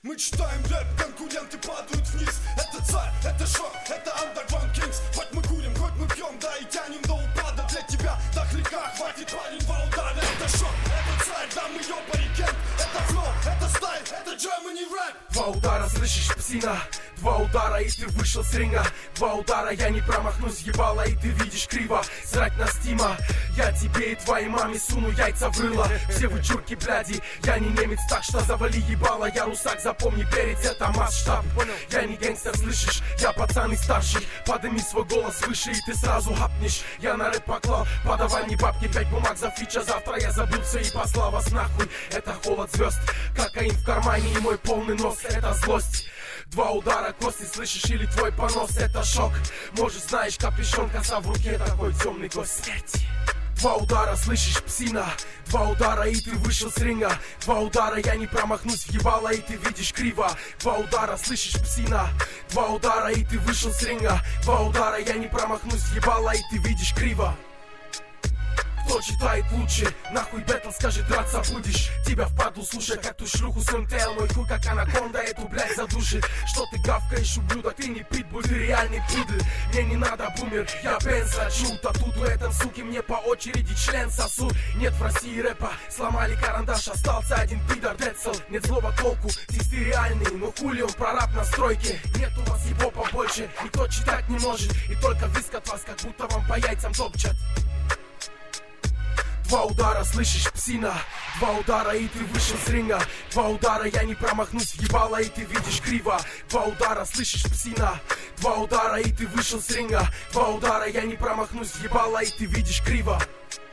Мы читаем рэп, конкуренты падают вниз. Это царь, это шок, это Underground Kings. Хоть мы курим, хоть мы пьем, да и тянем до упада. Для тебя дохляка хватит, парень, два удара. Это шок, это царь, да мы ёбари кент. Это флоу, это стайл, это Germany рэп. Два удара, слышишь, псина? Два удара, и ты вышел с ринга. Два удара, я не промахнусь, ебало, и ты видишь криво. Срать на стима, я тебе и твоей маме суну яйца в рыло. Все вы чурки, бляди, я не немец, так что завали ебало. Я русак, запомни, перец, это масштаб. Я не гангстер, слышишь, я пацан и старший. Подними свой голос выше, и ты сразу хапнешь. Я на рэп поклал, подавай мне бабки, 5 бумаг за фича. Завтра я забылся и послал вас нахуй. Это холод звезд, кокаин в кармане и мой полный нос. Это злость. Два удара, кости, слышишь, или твой понос. Это шок, может знаешь, капюшон, коса в руке, такой темный гость смерти. Два удара, слышишь, псина? Два удара, и ты вышел с ринга. Два удара, я не промахнусь, въебало, и ты видишь криво. Два удара, слышишь, псина? Два удара, и ты вышел с ринга. Два удара, я не промахнусь, въебало, и ты видишь криво. Кто читает лучше? Нахуй бэтл, скажи, драться будешь? Тебя впаду, слушай, как ту шлюху с МТЛ. Мой хуй, как анаконда, эту, блядь, задушит. Что ты гавкаешь, ублюдок, ты не питбуль, ты реальный пудель. Мне не надо бумер, я бен сачу. Тут у этом суки мне по очереди член сосут. Нет в России рэпа, сломали карандаш, остался один пидор, децл. Нет злого толку, тексты реальные, но хули он прораб на стройке. Нет у вас его побольше, никто читать не может. И только виск от вас, как будто вам по яйцам топчат. Два удара, слышишь, псина? Два удара, и ты вышел с ринга. Два удара, я не промахнусь, въебало, и ты видишь криво. Два удара, слышишь, псина? Два удара, и ты вышел с ринга. Два удара, я не промахнусь, въебало, и ты видишь криво.